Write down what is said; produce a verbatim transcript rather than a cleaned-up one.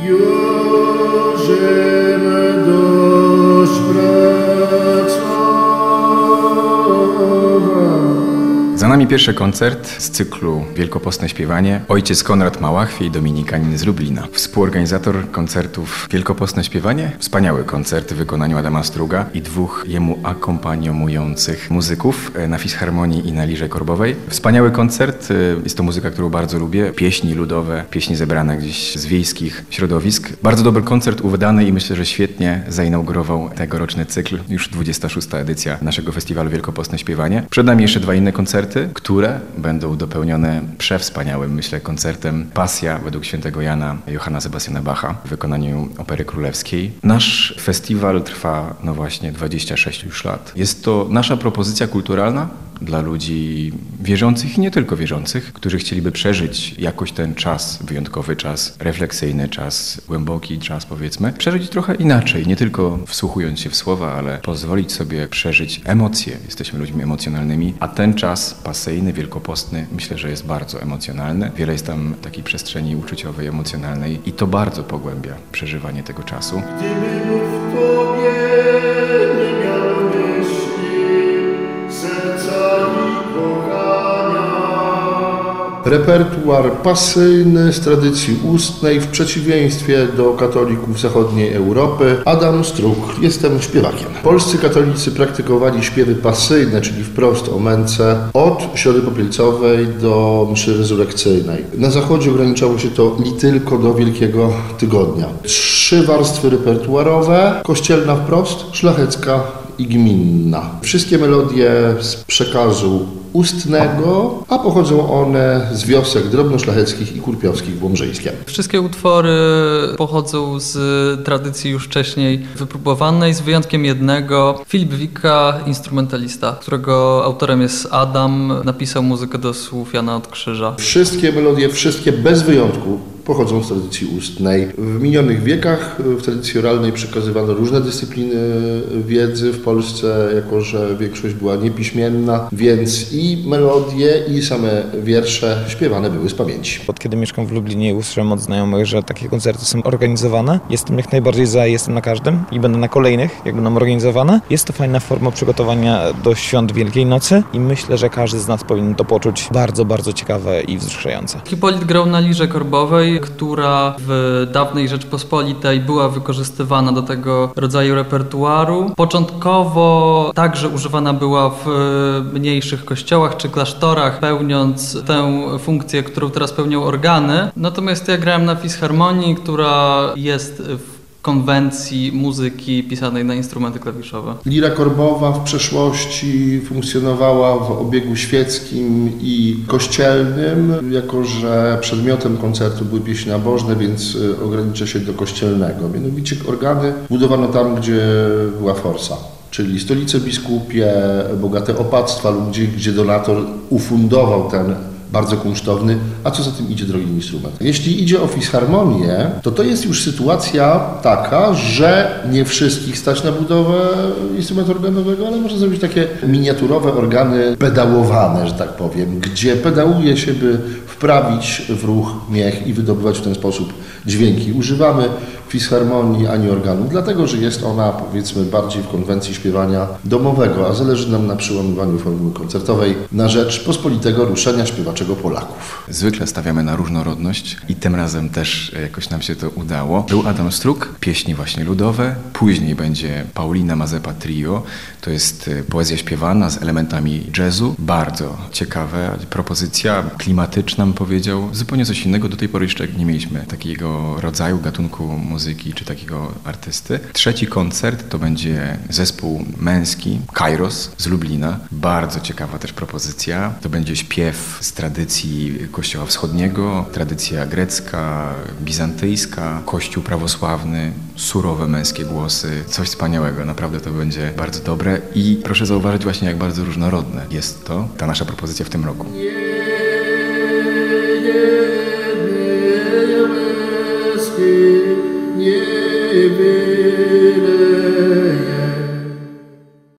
Za nami pierwszy koncert z cyklu Wielkopostne Śpiewanie. Ojciec Konrad Małachwij, dominikanin z Lublina. Współorganizator koncertów Wielkopostne Śpiewanie. Wspaniały koncert w wykonaniu Adama Struga i dwóch jemu akompaniujących muzyków na fisharmonii i na lirze korbowej. Wspaniały koncert. Jest to muzyka, którą bardzo lubię. Pieśni ludowe, pieśni zebrane gdzieś z wiejskich środowisk. Bardzo dobry koncert, udany i myślę, że świetnie zainaugurował tegoroczny cykl. Już dwudziesta szósta edycja naszego festiwalu Wielkopostne Śpiewanie. Przed nami jeszcze dwa inne koncerty, które będą dopełnione przewspaniałym, myślę, koncertem Pasja według świętego Jana Johanna Sebastiana Bacha w wykonaniu Opery Królewskiej. Nasz festiwal trwa, no właśnie, dwadzieścia sześć już lat. Jest to nasza propozycja kulturalna dla ludzi wierzących i nie tylko wierzących, którzy chcieliby przeżyć jakoś ten czas, wyjątkowy czas, refleksyjny czas, głęboki czas, powiedzmy. Przeżyć trochę inaczej, nie tylko wsłuchując się w słowa, ale pozwolić sobie przeżyć emocje. Jesteśmy ludźmi emocjonalnymi, a ten czas pasyjny, wielkopostny, myślę, że jest bardzo emocjonalny. Wiele jest tam takiej przestrzeni uczuciowej, emocjonalnej i to bardzo pogłębia przeżywanie tego czasu. Gdyby w Tobie nie miał myśli, serca i kochania. Repertuar pasyjny z tradycji ustnej w przeciwieństwie do katolików zachodniej Europy. Adam Strug, jestem śpiewakiem. Polscy katolicy praktykowali śpiewy pasyjne, czyli wprost o męce, od Środy Popielcowej do mszy rezurekcyjnej. Na zachodzie ograniczało się to li tylko do Wielkiego Tygodnia. Trzy warstwy repertuarowe, kościelna wprost, szlachecka i gminna. Wszystkie melodie z przekazu ustnego, a pochodzą one z wiosek drobnoszlacheckich i kurpiowskich w Łomżyńskiem. Wszystkie utwory pochodzą z tradycji już wcześniej wypróbowanej, z wyjątkiem jednego. Filip Wika, instrumentalista, którego autorem jest Adam, napisał muzykę do słów Jana od Krzyża. Wszystkie melodie, wszystkie bez wyjątku pochodzą z tradycji ustnej. W minionych wiekach w tradycji oralnej przekazywano różne dyscypliny wiedzy w Polsce, jako że większość była niepiśmienna, więc i melodie, i same wiersze śpiewane były z pamięci. Od kiedy mieszkam w Lublinie i usłyszałem od znajomych, że takie koncerty są organizowane, jestem jak najbardziej za, jestem na każdym i będę na kolejnych, jak będą organizowane. Jest to fajna forma przygotowania do świąt Wielkiej Nocy i myślę, że każdy z nas powinien to poczuć. Bardzo, bardzo ciekawe i wzruszające. Hipolit grał na lirze korbowej, która w dawnej Rzeczpospolitej była wykorzystywana do tego rodzaju repertuaru. Początkowo także używana była w mniejszych kościołach czy klasztorach, pełniąc tę funkcję, którą teraz pełnią organy. Natomiast ja grałem na fisharmonii, która jest w konwencji muzyki pisanej na instrumenty klawiszowe. Lira korbowa w przeszłości funkcjonowała w obiegu świeckim i kościelnym, jako że przedmiotem koncertu były pieśni nabożne, więc ogranicza się do kościelnego. Mianowicie organy budowano tam, gdzie była forsa, czyli stolice biskupie, bogate opactwa lub gdzie, gdzie donator ufundował ten bardzo kunsztowny, a co za tym idzie, drogi instrument. Jeśli idzie o fisharmonię, to to jest już sytuacja taka, że nie wszystkich stać na budowę instrumentu organowego, ale można zrobić takie miniaturowe organy pedałowane, że tak powiem, gdzie pedałuje się, by wprawić w ruch miech i wydobywać w ten sposób dźwięki. Używamy fisharmonii, a nie organu, dlatego że jest ona, powiedzmy, bardziej w konwencji śpiewania domowego, a zależy nam na przełamywaniu formuły koncertowej na rzecz pospolitego ruszenia śpiewaczego Polaków. Zwykle stawiamy na różnorodność i tym razem też jakoś nam się to udało. Był Adam Strug, pieśni właśnie ludowe, później będzie Paulina Mazepa Trio, to jest poezja śpiewana z elementami jazzu, bardzo ciekawa propozycja, klimatyczna bym powiedział, zupełnie coś innego, do tej pory jeszcze nie mieliśmy takiego rodzaju, gatunku muzyki czy takiego artysty. Trzeci koncert to będzie zespół męski Kairos z Lublina, bardzo ciekawa też propozycja, to będzie śpiew z tradycji Kościoła Wschodniego, tradycja grecka, bizantyjska, Kościół prawosławny, surowe męskie głosy, coś wspaniałego, naprawdę to będzie bardzo dobre i proszę zauważyć właśnie, jak bardzo różnorodne jest to, ta nasza propozycja w tym roku. Nie, nie, nie,